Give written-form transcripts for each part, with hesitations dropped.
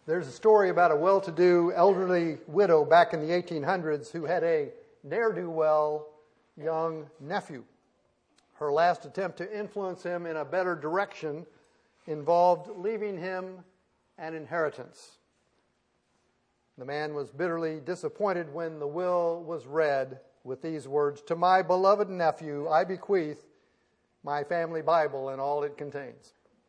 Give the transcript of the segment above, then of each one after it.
There's a story about a well-to-do elderly widow back in the 1800s who had a ne'er-do-well young nephew. Her last attempt to influence him in a better direction involved leaving him an inheritance. The man was bitterly disappointed when the will was read with these words, "To my beloved nephew, I bequeath my family Bible and all it contains."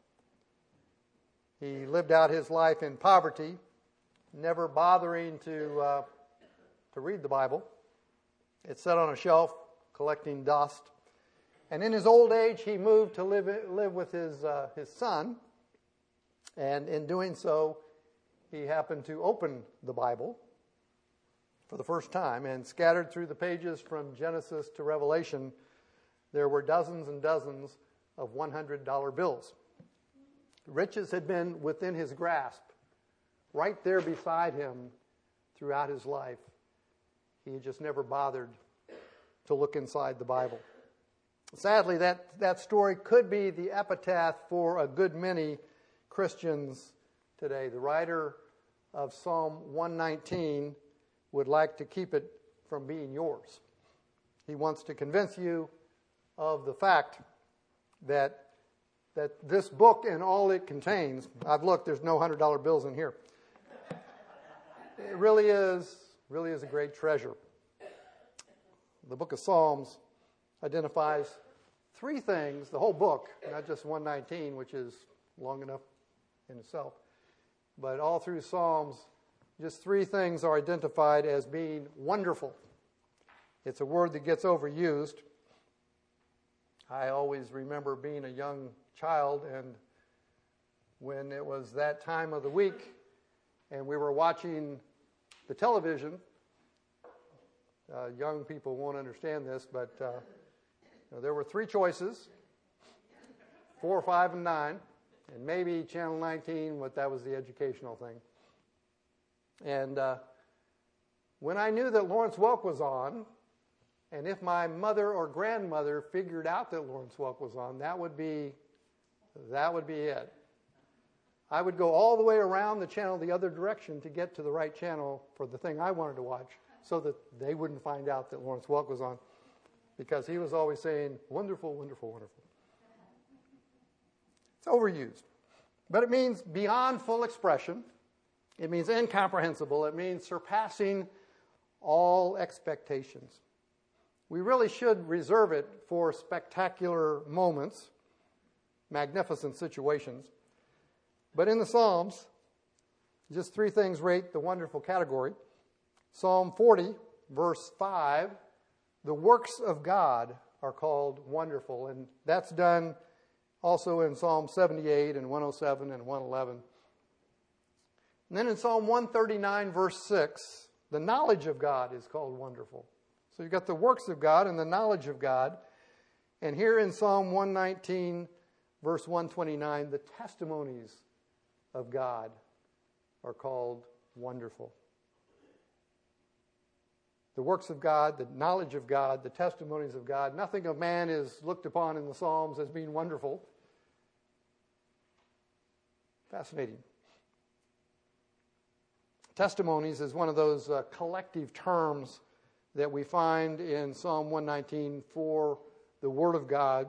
He lived out his life in poverty, never bothering to read the Bible. It sat on a shelf, collecting dust. And in his old age, he moved to live with his son. And in doing so, he happened to open the Bible for the first time. And scattered through the pages from Genesis to Revelation, there were dozens and dozens of $100 bills. Riches had been within his grasp, right there beside him throughout his life. He had just never bothered to look inside the Bible. Sadly, that story could be the epitaph for a good many Christians today. The writer of Psalm 119 would like to keep it from being yours. He wants to convince you of the fact that this book and all it contains, I've looked, there's no $100 bills in here. It really is a great treasure. The book of Psalms identifies three things, the whole book, not just 119, which is long enough in itself, but all through Psalms, just three things are identified as being wonderful. It's a word that gets overused. I always remember being a young child, and when it was that time of the week and we were watching the television, young people won't understand this, but there were three choices, 4, 5, and 9, and maybe Channel 19, but that was the educational thing. And when I knew that Lawrence Welk was on, and if my mother or grandmother figured out that Lawrence Welk was on, that would be it. I would go all the way around the channel the other direction to get to the right channel for the thing I wanted to watch so that they wouldn't find out that Lawrence Welk was on, because he was always saying, "Wonderful, wonderful, wonderful." It's overused. But it means beyond full expression. It means incomprehensible. It means surpassing all expectations. We really should reserve it for spectacular moments, magnificent situations. But in the Psalms, just three things rate the wonderful category. Psalm 40, verse 5, the works of God are called wonderful. And that's done also in Psalm 78 and 107 and 111. And then in Psalm 139, verse 6, the knowledge of God is called wonderful. So you've got the works of God and the knowledge of God. And here in Psalm 119, verse 129, the testimonies of God are called wonderful. The works of God, the knowledge of God, the testimonies of God. Nothing of man is looked upon in the Psalms as being wonderful. Fascinating. Testimonies is one of those collective terms that we find in Psalm 119 for the Word of God,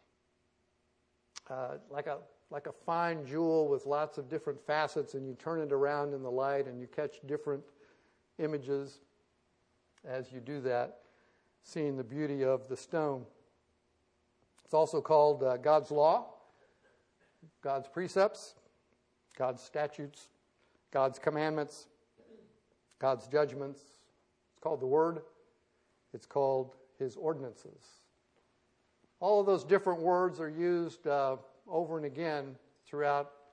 like a fine jewel with lots of different facets, and you turn it around in the light and you catch different images as you do that, seeing the beauty of the stone. It's also called God's law, God's precepts, God's statutes, God's commandments, God's judgments. It's called the Word. It's called His ordinances. All of those different words are used over and again throughout